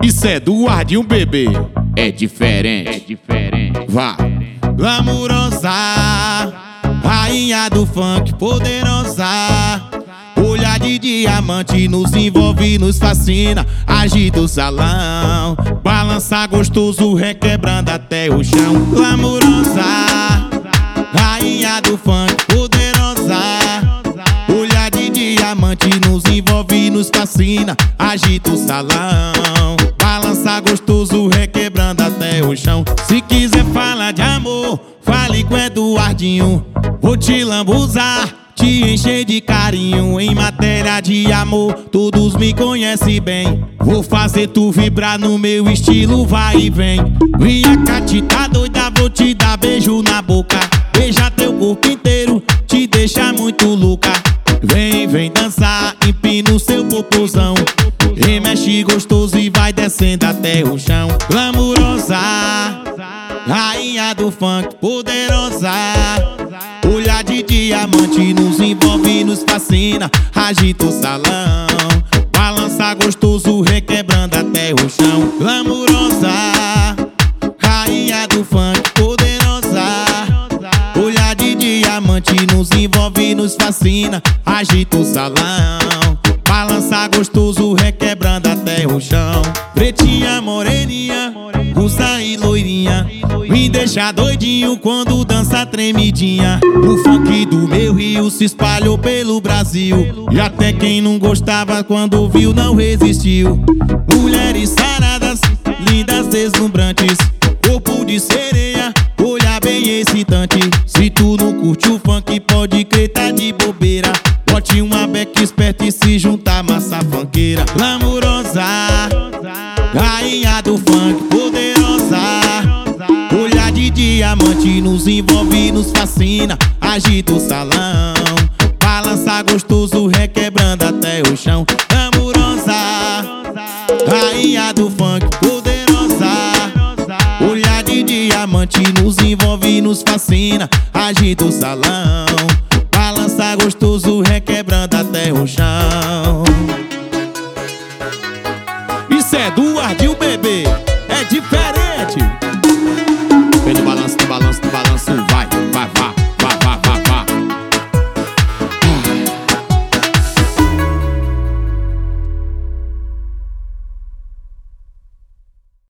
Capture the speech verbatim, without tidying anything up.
Isso é do Ardinho, bebê. É diferente, é diferente. Vá. Glamurosa, rainha do funk poderosa. Olhar de diamante nos envolve, nos fascina. Agita o salão, balança gostoso, requebrando até o chão. Glamurosa, rainha do funk poderosa. Olhar de diamante nos envolve, nos fascina. Agita o salão, balança gostoso, requebrando até o chão. Se quiser falar de amor, fale com Eduardinho. Vou te lambuzar, te encher de carinho. Em matéria de amor, todos me conhecem bem. Vou fazer tu vibrar no meu estilo, vai e vem. Minha Cati tá doida, vou te dar beijo na boca. Beija teu corpo inteiro, te deixa muito louca. Vem, vem dançar, empina o seu popozão. Remexe gostoso e vai descendo até o chão. Glamurosa, rainha do funk poderosa. Olhar de diamante nos envolve, nos fascina. Agita o salão, balança gostoso, requebrando até o chão. Glamurosa, rainha do funk poderosa. Olhar de diamante nos envolve, nos fascina. Agita o salão, balança gostoso, requebrando até o chão. Pretinha, moreninha, russa e loirinha, me deixa doidinho quando dança tremidinha. O funk do meu Rio se espalhou pelo Brasil, e até quem não gostava quando viu não resistiu. Mulheres saradas, lindas, deslumbrantes, corpo de sereia, olhar bem excitante. Se tu não curte o funk, pode crer, tá de bobeira. Bote uma beca esperta e se juntar massa funkeira. Glamurosa, rainha do funk poderosa. Olhar de diamante nos envolve, nos fascina. Agita o salão, balança gostoso, requebrando até o chão. Glamurosa, rainha do funk poderosa. Olhar de diamante nos envolve, nos fascina. Agita o salão, balança gostoso, requebrando até o chão.